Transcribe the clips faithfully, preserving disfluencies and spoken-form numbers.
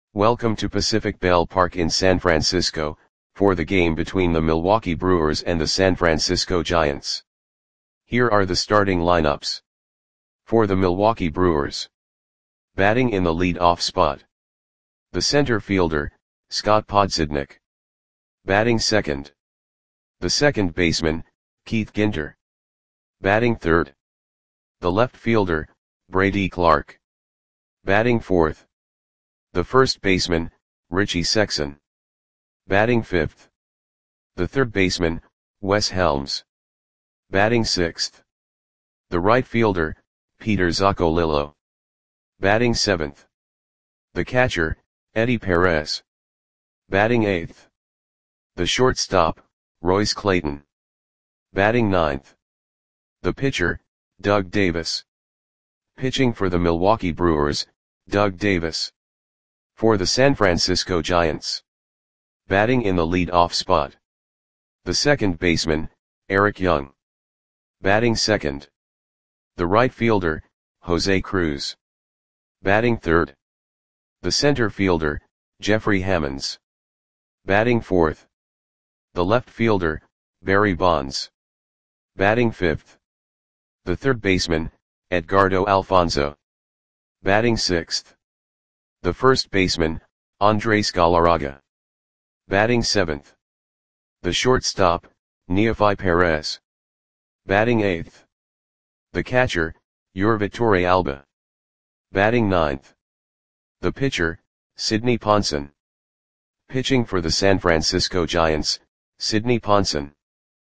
Welcome to Pacific Bell Park in San Francisco, for the game between the Milwaukee Brewers and the San Francisco Giants. Here are the starting lineups. For the Milwaukee Brewers. Batting in the lead-off spot. The center fielder, Scott Podsednik. Batting second. The second baseman, Keith Ginter. Batting third. The left fielder, Brady Clark. Batting fourth. The first baseman, Richie Sexson. Batting fifth. The third baseman, Wes Helms. Batting sixth. The right fielder, Peter Zaccolillo. Batting seventh. The catcher, Eddie Perez. Batting eighth. The shortstop, Royce Clayton. Batting ninth. The pitcher, Doug Davis. Pitching for the Milwaukee Brewers, Doug Davis. For the San Francisco Giants. Batting in the lead-off spot. The second baseman, Eric Young. Batting second. The right fielder, Jose Cruz. Batting third. The center fielder, Jeffrey Hammonds. Batting fourth. The left fielder, Barry Bonds. Batting fifth. The third baseman, Edgardo Alfonzo. Batting sixth. The first baseman, Andres Galarraga. Batting seventh. The shortstop, Neofi Perez. Batting eighth. The catcher, Yurvatore Alba. Batting ninth. The pitcher, Sidney Ponson. Pitching for the San Francisco Giants, Sidney Ponson.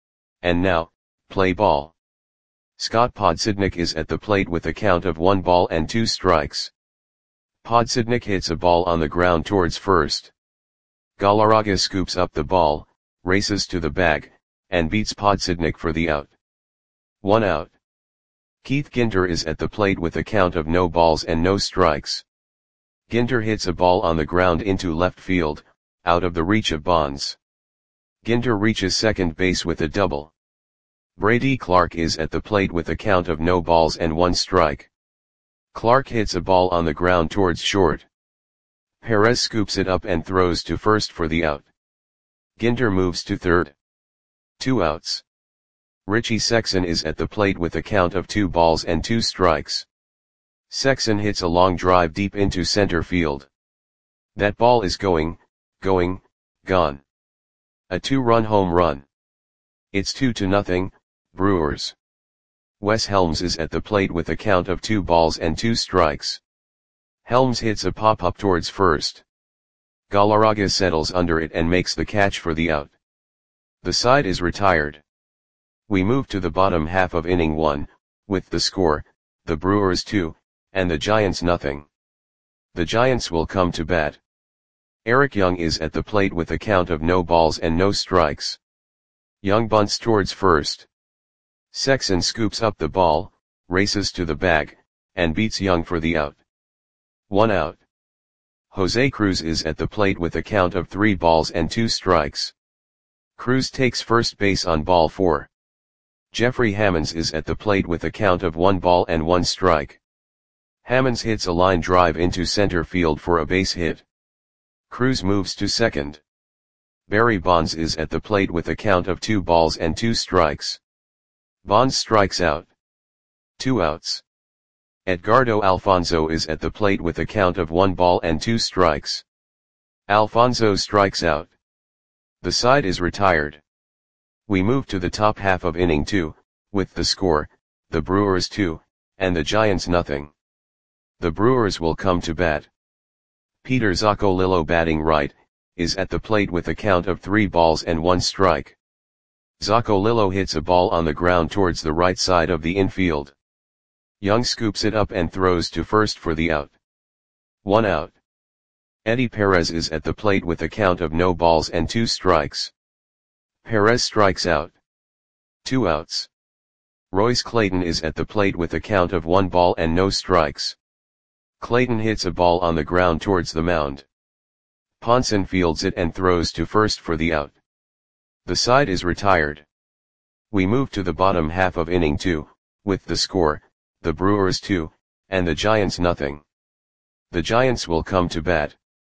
And now, play ball. Scott Podsednik is at the plate with a count of one ball and two strikes. Podsednik hits a ball on the ground towards first. Galarraga scoops up the ball, races to the bag, and beats Podsednik for the out. One out. Keith Ginter is at the plate with a count of no balls and no strikes. Ginter hits a ball on the ground into left field, out of the reach of Bonds. Ginter reaches second base with a double. Brady Clark is at the plate with a count of no balls and one strike. Clark hits a ball on the ground towards short. Perez scoops it up and throws to first for the out. Ginter moves to third. Two outs. Richie Sexson is at the plate with a count of two balls and two strikes. Sexson hits a long drive deep into center field. That ball is going, going, gone. A two-run home run. It's two to nothing, Brewers. Wes Helms is at the plate with a count of two balls and two strikes. Helms hits a pop-up towards first. Galarraga settles under it and makes the catch for the out. The side is retired. We move to the bottom half of inning one, with the score, the Brewers two, and the Giants nothing. The Giants will come to bat. Eric Young is at the plate with a count of no balls and no strikes. Young bunts towards first. Sexson scoops up the ball, races to the bag, and beats Young for the out. One out. Jose Cruz is at the plate with a count of three balls and two strikes. Cruz takes first base on ball four. Jeffrey Hammonds is at the plate with a count of one ball and one strike. Hammonds hits a line drive into center field for a base hit. Cruz moves to second. Barry Bonds is at the plate with a count of two balls and two strikes. Bonds strikes out. Two outs. Edgardo Alfonzo is at the plate with a count of one ball and two strikes. Alfonzo strikes out. The side is retired. We move to the top half of inning two, with the score, the Brewers two, and the Giants nothing. The Brewers will come to bat. Peter Zaccolillo batting right, is at the plate with a count of three balls and one strike. Zaccolillo hits a ball on the ground towards the right side of the infield. Young scoops it up and throws to first for the out. One out. Eddie Perez is at the plate with a count of no balls and two strikes. Perez strikes out. Two outs. Royce Clayton is at the plate with a count of one ball and no strikes. Clayton hits a ball on the ground towards the mound. Ponson fields it and throws to first for the out. The side is retired. We move to the bottom half of inning two, with the score, the Brewers two, and the Giants nothing. The Giants will come to bat.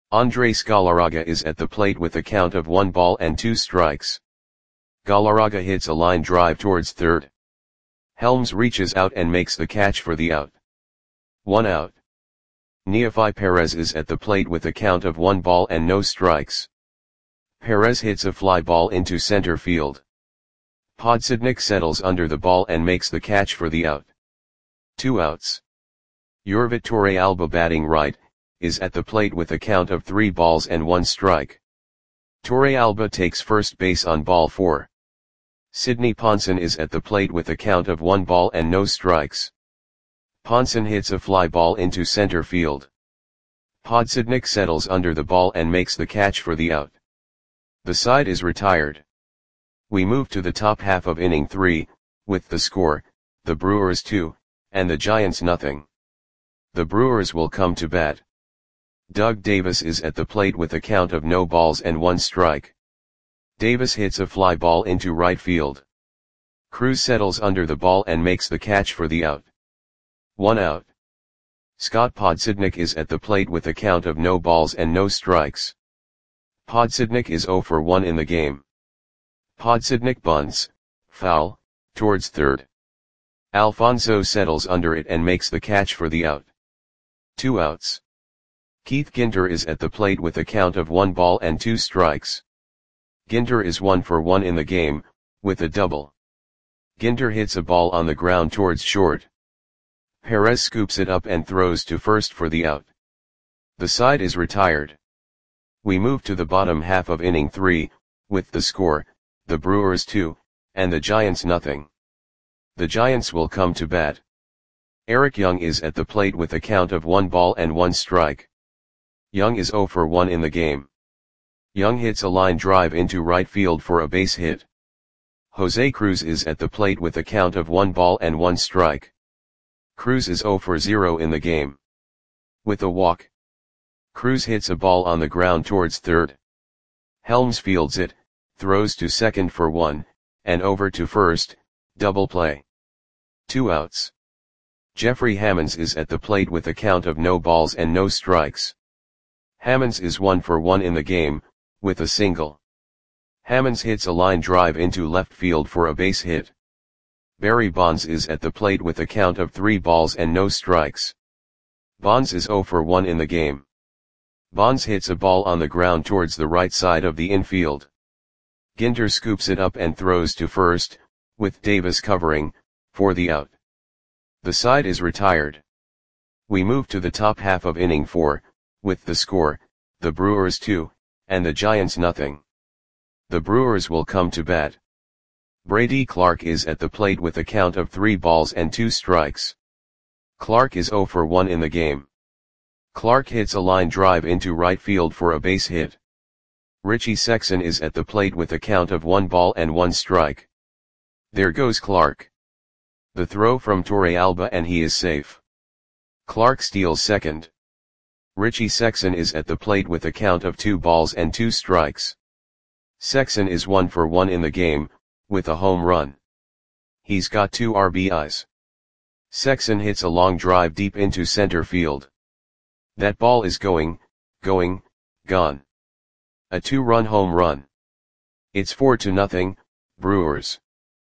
Andres Galarraga is at the plate with a count of one ball and two strikes. Galarraga hits a line drive towards third. Helms reaches out and makes the catch for the out. One out. Neofi Perez is at the plate with a count of one ball and no strikes. Perez hits a fly ball into center field. Podsednik settles under the ball and makes the catch for the out. Two outs. Yorvit Torrealba, batting right, is at the plate with a count of three balls and one strike. Torrealba takes first base on ball four. Sidney Ponson is at the plate with a count of one ball and no strikes. Ponson hits a fly ball into center field. Podsednik settles under the ball and makes the catch for the out. The side is retired. We move to the top half of inning three, with the score, the Brewers two, and the Giants nothing. The Brewers will come to bat. Doug Davis is at the plate with a count of no balls and one strike. Davis hits a fly ball into right field. Cruz settles under the ball and makes the catch for the out. One out. Scott Podsednik is at the plate with a count of no balls and no strikes. Podsednik is zero for one in the game. Podsednik bunts, foul, towards third. Alfonso settles under it and makes the catch for the out. Two outs. Keith Ginter is at the plate with a count of one ball and two strikes. Ginter is one for one in the game, with a double. Ginter hits a ball on the ground towards short. Perez scoops it up and throws to first for the out. The side is retired. We move to the bottom half of inning three, with the score, the Brewers two, and the Giants nothing. The Giants will come to bat. Eric Young is at the plate with a count of one ball and one strike. Young is zero for one in the game. Young hits a line drive into right field for a base hit. Jose Cruz is at the plate with a count of one ball and one strike. Cruz is zero for zero in the game. With a walk. Cruz hits a ball on the ground towards third. Helms fields it, throws to second for one, and over to first, double play. Two outs. Jeffrey Hammonds is at the plate with a count of no balls and no strikes. Hammonds is one for one in the game, with a single. Hammonds hits a line drive into left field for a base hit. Barry Bonds is at the plate with a count of three balls and no strikes. Bonds is zero for one in the game. Bonds hits a ball on the ground towards the right side of the infield. Ginter scoops it up and throws to first, with Davis covering, for the out. The side is retired. We move to the top half of inning four, with the score, the Brewers two, and the Giants nothing. The Brewers will come to bat. Brady Clark is at the plate with a count of three balls and two strikes. Clark is zero for one in the game. Clark hits a line drive into right field for a base hit. Richie Sexson is at the plate with a count of one ball and one strike. There goes Clark. The throw from Torrealba and he is safe. Clark steals second. Richie Sexson is at the plate with a count of two balls and two strikes. Sexson is one for one in the game, with a home run. He's got two R B Is. Sexson hits a long drive deep into center field. That ball is going, going, gone. A two-run home run. It's four to nothing, Brewers.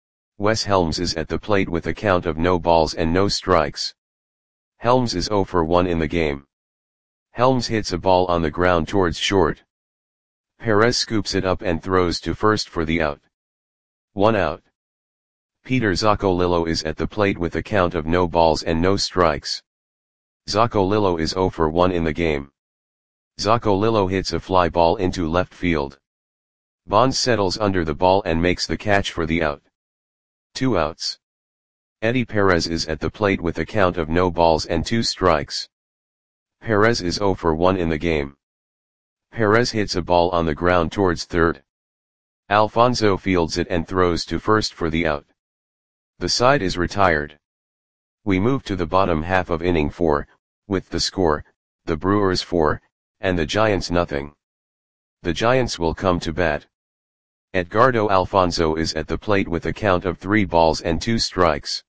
Wes Helms is at the plate with a count of no balls and no strikes. Helms is zero for one in the game. Helms hits a ball on the ground towards short. Perez scoops it up and throws to first for the out. One out. Peter Zaccolillo is at the plate with a count of no balls and no strikes. Zaccolillo is zero for one in the game. Zaccolillo hits a fly ball into left field. Bonds settles under the ball and makes the catch for the out. Two outs. Eddie Perez is at the plate with a count of no balls and two strikes. Perez is zero for one in the game. Perez hits a ball on the ground towards third. Alfonso fields it and throws to first for the out. The side is retired. We move to the bottom half of inning four, with the score, the Brewers four, and the Giants nothing. The Giants will come to bat. Edgardo Alfonso is at the plate with a count of three balls and two strikes.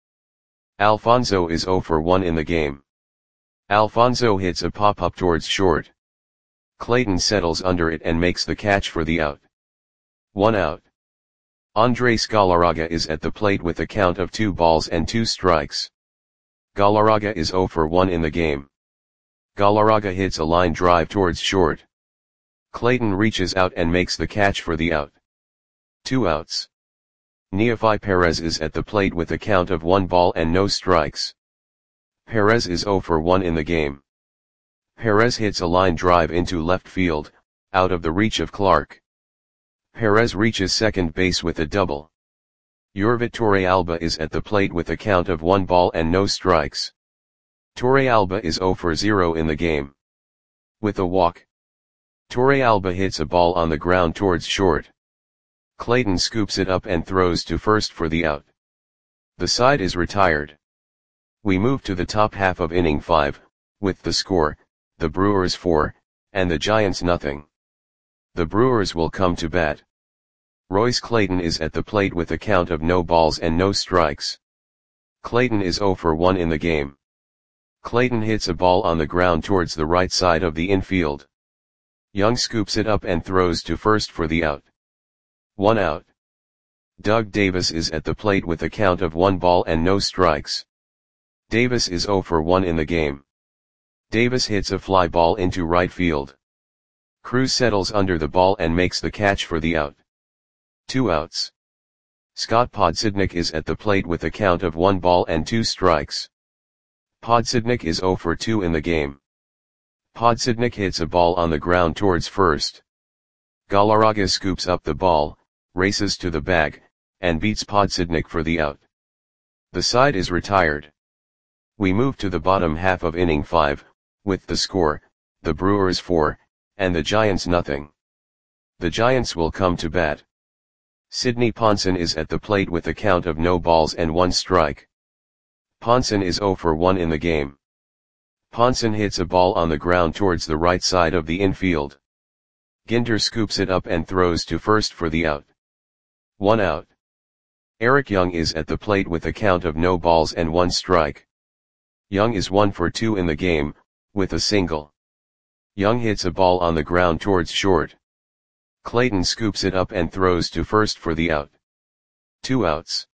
Alfonso is zero for one in the game. Alfonso hits a pop-up towards short. Clayton settles under it and makes the catch for the out. One out. Andres Galarraga is at the plate with a count of two balls and two strikes. Galarraga is zero for one in the game. Galarraga hits a line drive towards short. Clayton reaches out and makes the catch for the out. Two outs. Neofi Perez is at the plate with a count of one ball and no strikes. Perez is zero for one in the game. Perez hits a line drive into left field, out of the reach of Clark. Perez reaches second base with a double. Yorvit Torrealba is at the plate with a count of one ball and no strikes. Torrealba is zero for zero in the game. With a walk, Torrealba hits a ball on the ground towards short. Clayton scoops it up and throws to first for the out. The side is retired. We move to the top half of inning five, with the score, the Brewers four, and the Giants nothing. The Brewers will come to bat. Royce Clayton is at the plate with a count of no balls and no strikes. Clayton is zero for one in the game. Clayton hits a ball on the ground towards the right side of the infield. Young scoops it up and throws to first for the out. One out. Doug Davis is at the plate with a count of one ball and no strikes. Davis is zero for one in the game. Davis hits a fly ball into right field. Cruz settles under the ball and makes the catch for the out. Two outs. Scott Podsednik is at the plate with a count of one ball and two strikes. Podsednik is zero for two in the game. Podsednik hits a ball on the ground towards first. Galarraga scoops up the ball, races to the bag, and beats Podsednik for the out. The side is retired. We move to the bottom half of inning five, with the score, the Brewers four, and the Giants nothing. The Giants will come to bat. Sidney Ponson is at the plate with a count of no balls and one strike. Ponson is zero for one in the game. Ponson hits a ball on the ground towards the right side of the infield. Ginter scoops it up and throws to first for the out. One out. Eric Young is at the plate with a count of no balls and one strike. Young is one for two in the game, with a single. Young hits a ball on the ground towards short. Clayton scoops it up and throws to first for the out. Two outs.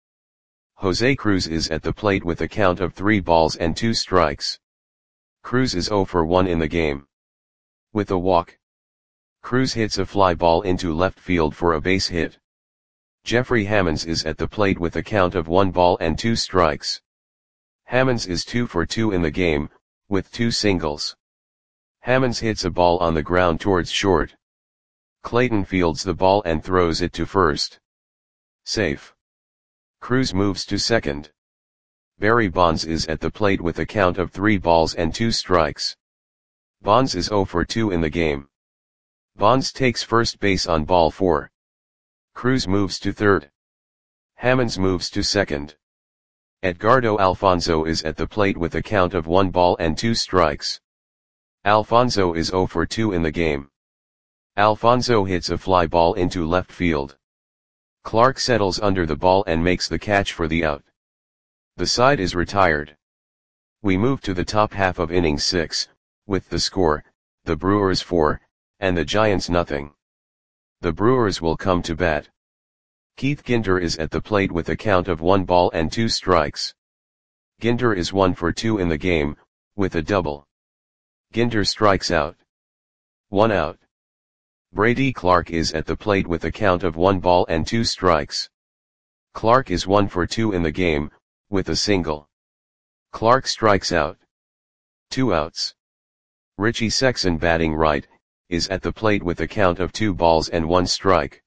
Jose Cruz is at the plate with a count of three balls and two strikes. Cruz is zero for one in the game. With a walk, Cruz hits a fly ball into left field for a base hit. Jeffrey Hammonds is at the plate with a count of one ball and two strikes. Hammonds is two for two in the game, with two singles. Hammonds hits a ball on the ground towards short. Clayton fields the ball and throws it to first. Safe. Cruz moves to second. Barry Bonds is at the plate with a count of three balls and two strikes. Bonds is zero for two in the game. Bonds takes first base on ball four. Cruz moves to third. Hammonds moves to second. Edgardo Alfonzo is at the plate with a count of one ball and two strikes. Alfonzo is zero for two in the game. Alfonzo hits a fly ball into left field. Clark settles under the ball and makes the catch for the out. The side is retired. We move to the top half of inning six, with the score, the Brewers four, and the Giants nothing. The Brewers will come to bat. Keith Ginter is at the plate with a count of one ball and two strikes. Ginter is one for two in the game, with a double. Ginter strikes out. One out. Brady Clark is at the plate with a count of one ball and two strikes. Clark is one for two in the game, with a single. Clark strikes out. Two outs. Richie Sexson, batting right, is at the plate with a count of two balls and one strike.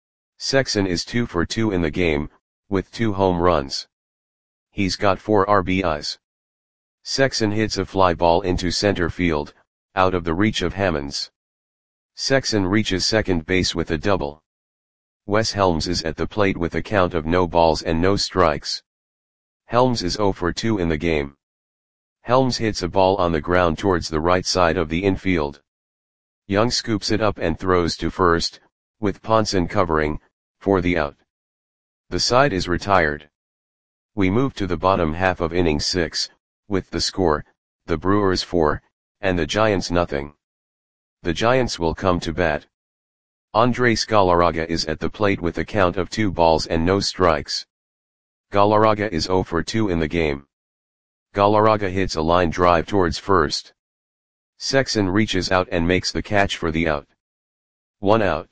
Sexson is two for two in the game, with two home runs. He's got four R B Is. Sexson hits a fly ball into center field, out of the reach of Hammonds. Sexson reaches second base with a double. Wes Helms is at the plate with a count of no balls and no strikes. Helms is zero for two in the game. Helms hits a ball on the ground towards the right side of the infield. Young scoops it up and throws to first, with Ponson covering, for the out. The side is retired. We move to the bottom half of inning six, with the score, the Brewers four, and the Giants nothing. The Giants will come to bat. Andres Galarraga is at the plate with a count of two balls and no strikes. Galarraga is zero for two in the game. Galarraga hits a line drive towards first. Sexson reaches out and makes the catch for the out. One out.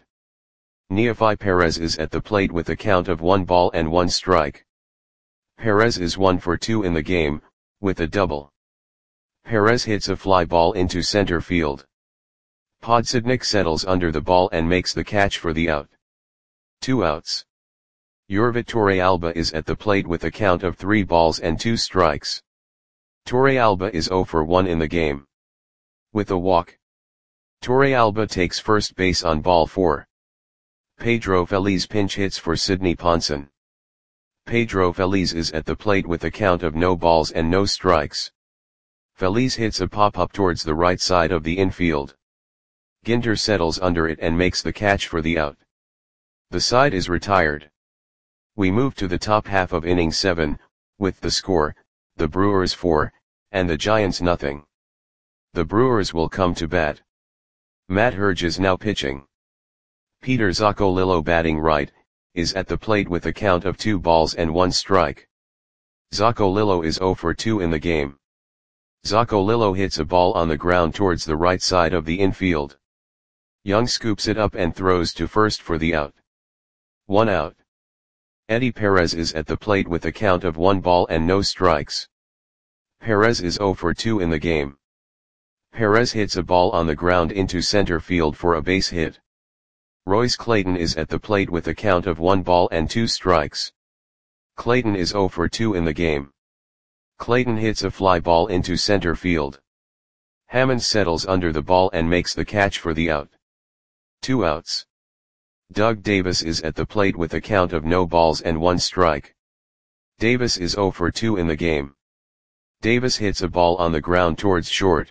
Neofi Perez is at the plate with a count of one ball and one strike. Perez is one for two in the game, with a double. Perez hits a fly ball into center field. Podsednik settles under the ball and makes the catch for the out. Two outs. Yorvit Torrealba is at the plate with a count of three balls and two strikes. Torrealba is zero for one in the game. With a walk. Torrealba takes first base on ball four. Pedro Feliz pinch hits for Sidney Ponson. Pedro Feliz is at the plate with a count of no balls and no strikes. Feliz hits a pop-up towards the right side of the infield. Ginter settles under it and makes the catch for the out. The side is retired. We move to the top half of inning seven, with the score, the Brewers four, and the Giants nothing. The Brewers will come to bat. Matt Herge is now pitching. Peter Zaccolillo batting right, is at the plate with a count of two balls and one strike. Zaccolillo is zero for two in the game. Zaccolillo hits a ball on the ground towards the right side of the infield. Young scoops it up and throws to first for the out. One out. Eddie Perez is at the plate with a count of one ball and no strikes. Perez is zero for two in the game. Perez hits a ball on the ground into center field for a base hit. Royce Clayton is at the plate with a count of one ball and two strikes. Clayton is zero for two in the game. Clayton hits a fly ball into center field. Hammonds settles under the ball and makes the catch for the out. Two outs. Doug Davis is at the plate with a count of no balls and one strike. Davis is zero for two in the game. Davis hits a ball on the ground towards short.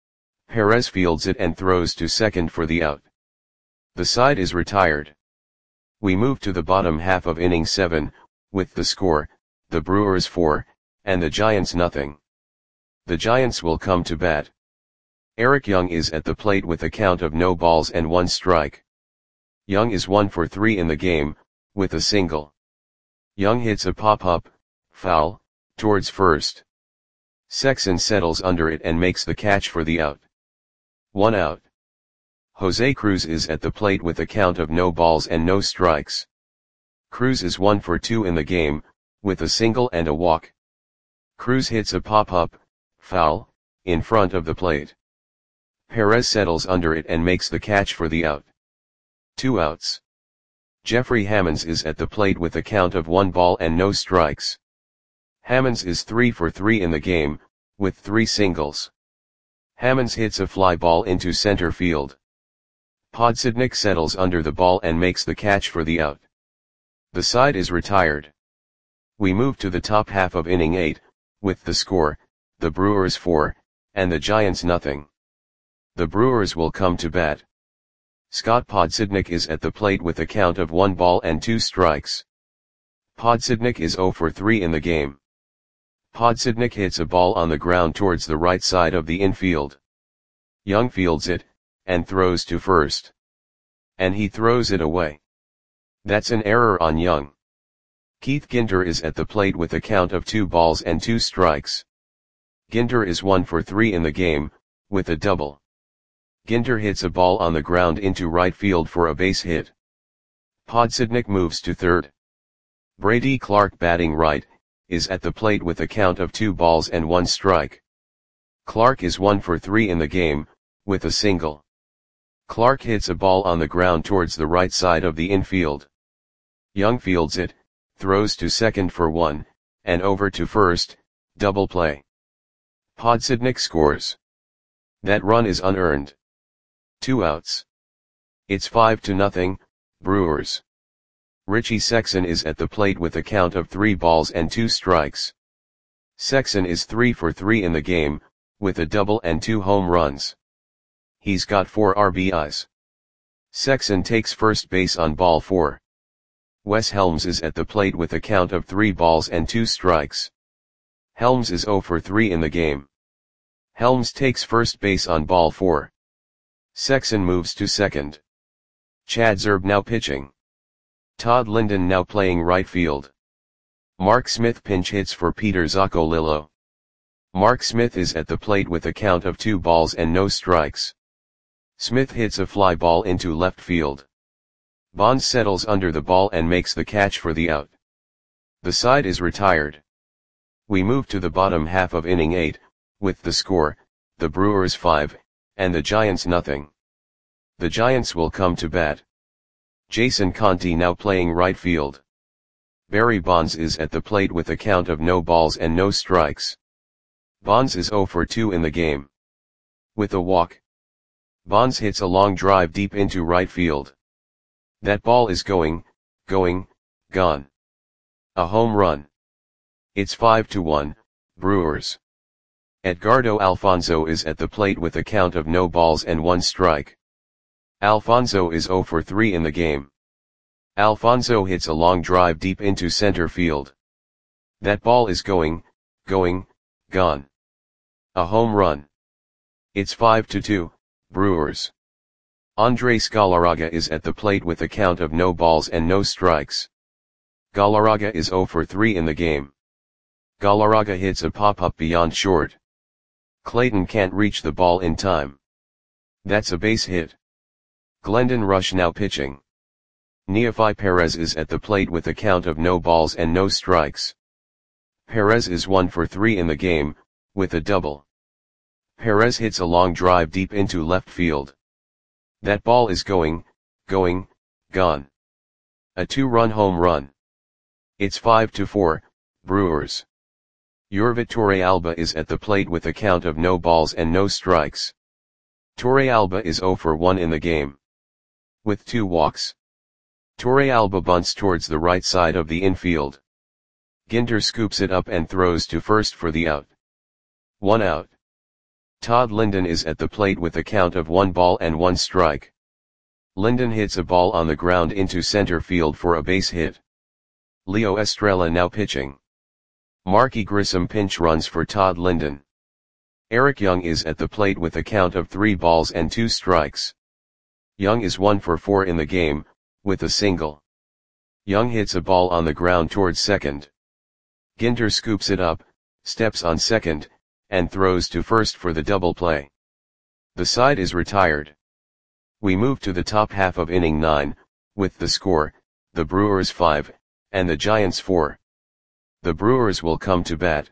Perez fields it and throws to second for the out. The side is retired. We move to the bottom half of inning seven, with the score, the Brewers four, and the Giants nothing. The Giants will come to bat. Eric Young is at the plate with a count of no balls and one strike. Young is one for three in the game, with a single. Young hits a pop-up, foul, towards first. Sexson settles under it and makes the catch for the out. One out. Jose Cruz is at the plate with a count of no balls and no strikes. Cruz is one for two in the game, with a single and a walk. Cruz hits a pop-up, foul, in front of the plate. Perez settles under it and makes the catch for the out. Two outs. Jeffrey Hammonds is at the plate with a count of one ball and no strikes. Hammonds is three for three in the game, with three singles. Hammonds hits a fly ball into center field. Podsednik settles under the ball and makes the catch for the out. The side is retired. We move to the top half of inning eight, with the score, the Brewers four, and the Giants nothing. The Brewers will come to bat. Scott Podsednik is at the plate with a count of one ball and two strikes. Podsednik is zero for three in the game. Podsednik hits a ball on the ground towards the right side of the infield. Young fields it, and throws to first. And he throws it away. That's an error on Young. Keith Ginter is at the plate with a count of two balls and two strikes. Ginter is one for three in the game, with a double. Ginter hits a ball on the ground into right field for a base hit. Podsednik moves to third. Brady Clark batting right, is at the plate with a count of two balls and one strike. Clark is one for three in the game, with a single. Clark hits a ball on the ground towards the right side of the infield. Young fields it, throws to second for one, and over to first, double play. Podsednik scores. That run is unearned. Two outs. It's five to nothing, Brewers. Richie Sexson is at the plate with a count of three balls and two strikes. Sexson is three for three in the game, with a double and two home runs. He's got four R B Is. Sexson takes first base on ball four. Wes Helms is at the plate with a count of three balls and two strikes. Helms is zero for three in the game. Helms takes first base on ball four. Sexton moves to second. Chad Zerb now pitching. Todd Linden now playing right field. Mark Smith pinch hits for Peter Zaccolillo. Mark Smith is at the plate with a count of two balls and no strikes. Smith hits a fly ball into left field. Bonds settles under the ball and makes the catch for the out. The side is retired. We move to the bottom half of inning eight, with the score, the Brewers five, and the Giants nothing. The Giants will come to bat. Jason Conti now playing right field. Barry Bonds is at the plate with a count of no balls and no strikes. Bonds is oh for two in the game. With a walk. Bonds hits a long drive deep into right field. That ball is going, going, gone. A home run. It's five to one, Brewers. Edgardo Alfonzo is at the plate with a count of no balls and one strike. Alfonzo is oh for three in the game. Alfonzo hits a long drive deep into center field. That ball is going, going, gone. A home run. It's five to two, Brewers. Andres Galarraga is at the plate with a count of no balls and no strikes. Galarraga is oh for three in the game. Galarraga hits a pop-up beyond short. Clayton can't reach the ball in time. That's a base hit. Glendon Rush now pitching. Neofi Perez is at the plate with a count of no balls and no strikes. Perez is one for three in the game, with a double. Perez hits a long drive deep into left field. That ball is going, going, gone. A two-run home run. It's five to four, Brewers. Yorvit Torrealba is at the plate with a count of no balls and no strikes. Torrealba is oh for one in the game. With two walks. Torrealba bunts towards the right side of the infield. Ginter scoops it up and throws to first for the out. One out. Todd Linden is at the plate with a count of one ball and one strike. Linden hits a ball on the ground into center field for a base hit. Leo Estrella now pitching. Marky Grissom pinch runs for Todd Linden. Eric Young is at the plate with a count of three balls and two strikes. Young is one for four in the game, with a single. Young hits a ball on the ground towards second. Ginter scoops it up, steps on second, and throws to first for the double play. The side is retired. We move to the top half of inning nine, with the score, the Brewers five, and the Giants four. The Brewers will come to bat.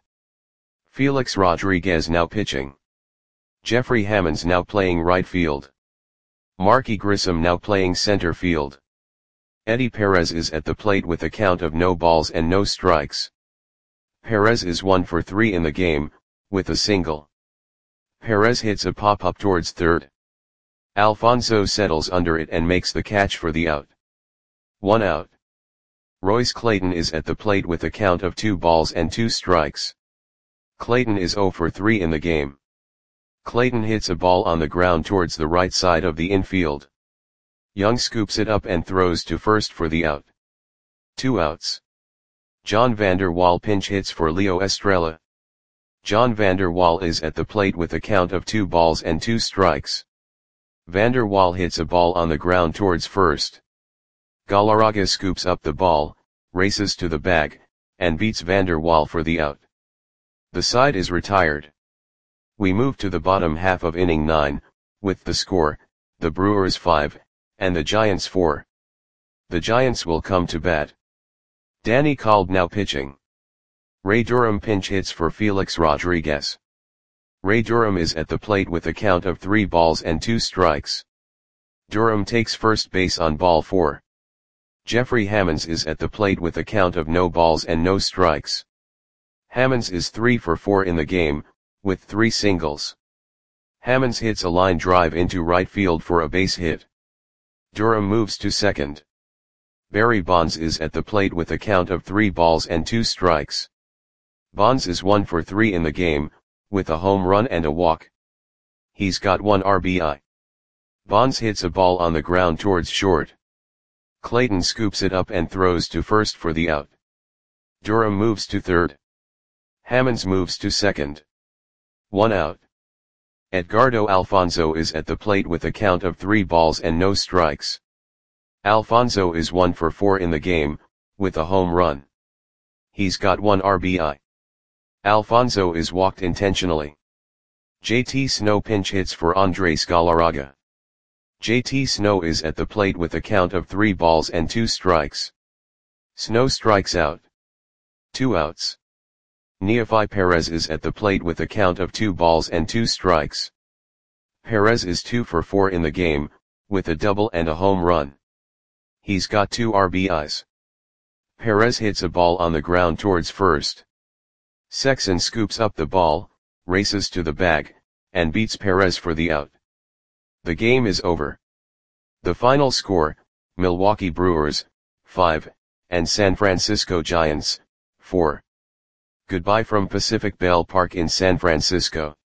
Felix Rodriguez now pitching. Jeffrey Hammonds now playing right field. Marky Grissom now playing center field. Eddie Perez is at the plate with a count of no balls and no strikes. Perez is one for three in the game, with a single. Perez hits a pop-up towards third. Alfonso settles under it and makes the catch for the out. One out. Royce Clayton is at the plate with a count of two balls and two strikes. Clayton is oh for three in the game. Clayton hits a ball on the ground towards the right side of the infield. Young scoops it up and throws to first for the out. Two outs. John Vander Wal pinch hits for Leo Estrella. John Vander Wal is at the plate with a count of two balls and two strikes. Vander Wal hits a ball on the ground towards first. Galarraga scoops up the ball, races to the bag, and beats Vander Wal for the out. The side is retired. We move to the bottom half of inning nine, with the score, the Brewers five, and the Giants four. The Giants will come to bat. Danny Kolb now pitching. Ray Durham pinch hits for Felix Rodriguez. Ray Durham is at the plate with a count of three balls and two strikes. Durham takes first base on ball four. Jeffrey Hammonds is at the plate with a count of no balls and no strikes. Hammonds is three for four in the game, with three singles. Hammonds hits a line drive into right field for a base hit. Durham moves to second. Barry Bonds is at the plate with a count of three balls and two strikes. Bonds is one for three in the game, with a home run and a walk. He's got one R B I. Bonds hits a ball on the ground towards short. Clayton scoops it up and throws to first for the out. Durham moves to third. Hammonds moves to second. One out. Edgardo Alfonzo is at the plate with a count of three balls and no strikes. Alfonzo is one for four in the game, with a home run. He's got one R B I. Alfonzo is walked intentionally. J T Snow pinch hits for Andres Galarraga. J T Snow is at the plate with a count of three balls and two strikes. Snow strikes out. Two outs. Neofi Perez is at the plate with a count of two balls and two strikes. Perez is two for four in the game, with a double and a home run. He's got two R B Is. Perez hits a ball on the ground towards first. Sexson scoops up the ball, races to the bag, and beats Perez for the out. The game is over. The final score, Milwaukee Brewers, five, and San Francisco Giants, four. Goodbye from Pacific Bell Park in San Francisco.